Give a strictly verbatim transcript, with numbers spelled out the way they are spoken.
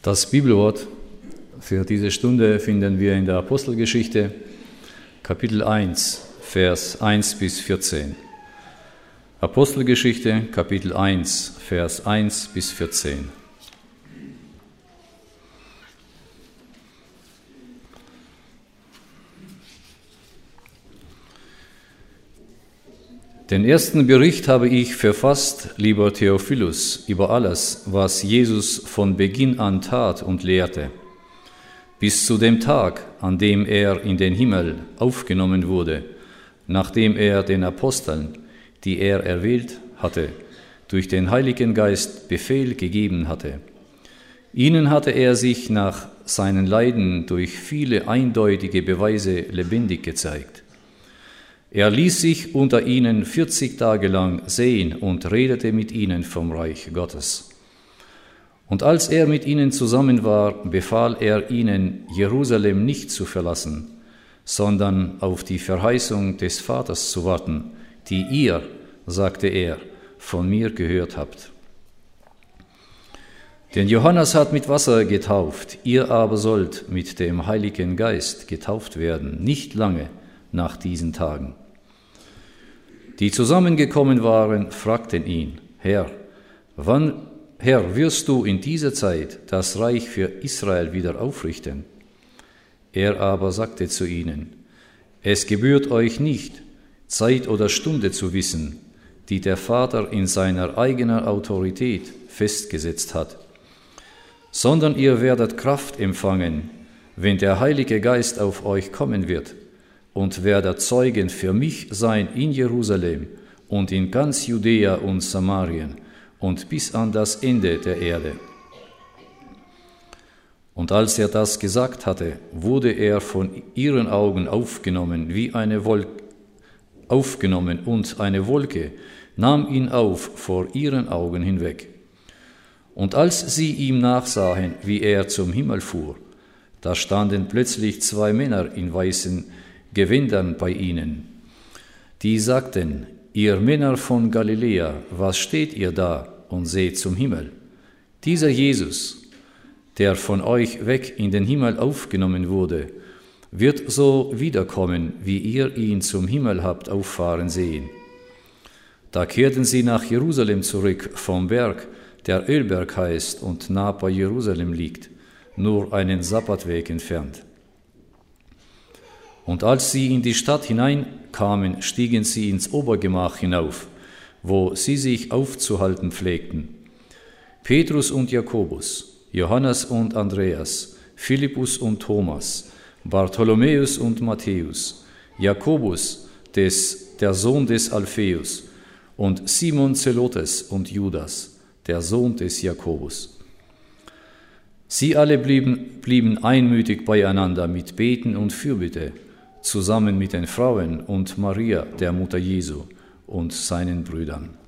Das Bibelwort für diese Stunde finden wir in der Apostelgeschichte, Kapitel eins, Vers eins bis vierzehn. Apostelgeschichte, Kapitel eins, Vers eins bis vierzehn. Den ersten Bericht habe ich verfasst, lieber Theophilus, über alles, was Jesus von Beginn an tat und lehrte, bis zu dem Tag, an dem er in den Himmel aufgenommen wurde, nachdem er den Aposteln, die er erwählt hatte, durch den Heiligen Geist Befehl gegeben hatte. Ihnen hatte er sich nach seinen Leiden durch viele eindeutige Beweise lebendig gezeigt. Er ließ sich unter ihnen vierzig Tage lang sehen und redete mit ihnen vom Reich Gottes. Und als er mit ihnen zusammen war, befahl er ihnen, Jerusalem nicht zu verlassen, sondern auf die Verheißung des Vaters zu warten, die ihr, sagte er, von mir gehört habt. Denn Johannes hat mit Wasser getauft, ihr aber sollt mit dem Heiligen Geist getauft werden, nicht lange nach diesen Tagen. Die zusammengekommen waren, fragten ihn, Herr, wann, Herr, wirst du in dieser Zeit das Reich für Israel wieder aufrichten? Er aber sagte zu ihnen, es gebührt euch nicht, Zeit oder Stunde zu wissen, die der Vater in seiner eigenen Autorität festgesetzt hat, sondern ihr werdet Kraft empfangen, wenn der Heilige Geist auf euch kommen wird, und werdet Zeugen für mich sein in Jerusalem und in ganz Judäa und Samarien und bis an das Ende der Erde. Und als er das gesagt hatte, wurde er von ihren Augen aufgenommen wie eine Wolke, aufgenommen und eine Wolke nahm ihn auf vor ihren Augen hinweg. Und als sie ihm nachsahen, wie er zum Himmel fuhr, da standen plötzlich zwei Männer in weißen Gewändern bei ihnen. Die sagten, ihr Männer von Galiläa, was steht ihr da und seht zum Himmel? Dieser Jesus, der von euch weg in den Himmel aufgenommen wurde, wird so wiederkommen, wie ihr ihn zum Himmel habt auffahren sehen. Da kehrten sie nach Jerusalem zurück vom Berg, der Ölberg heißt und nah bei Jerusalem liegt, nur einen Sabbatweg entfernt. Und als sie in die Stadt hineinkamen, stiegen sie ins Obergemach hinauf, wo sie sich aufzuhalten pflegten. Petrus und Jakobus, Johannes und Andreas, Philippus und Thomas, Bartholomäus und Matthäus, Jakobus, des, der Sohn des Alpheus, und Simon Zelotes und Judas, der Sohn des Jakobus. Sie alle blieben, blieben einmütig beieinander mit Beten und Fürbitte, zusammen mit den Frauen und Maria, der Mutter Jesu, und seinen Brüdern.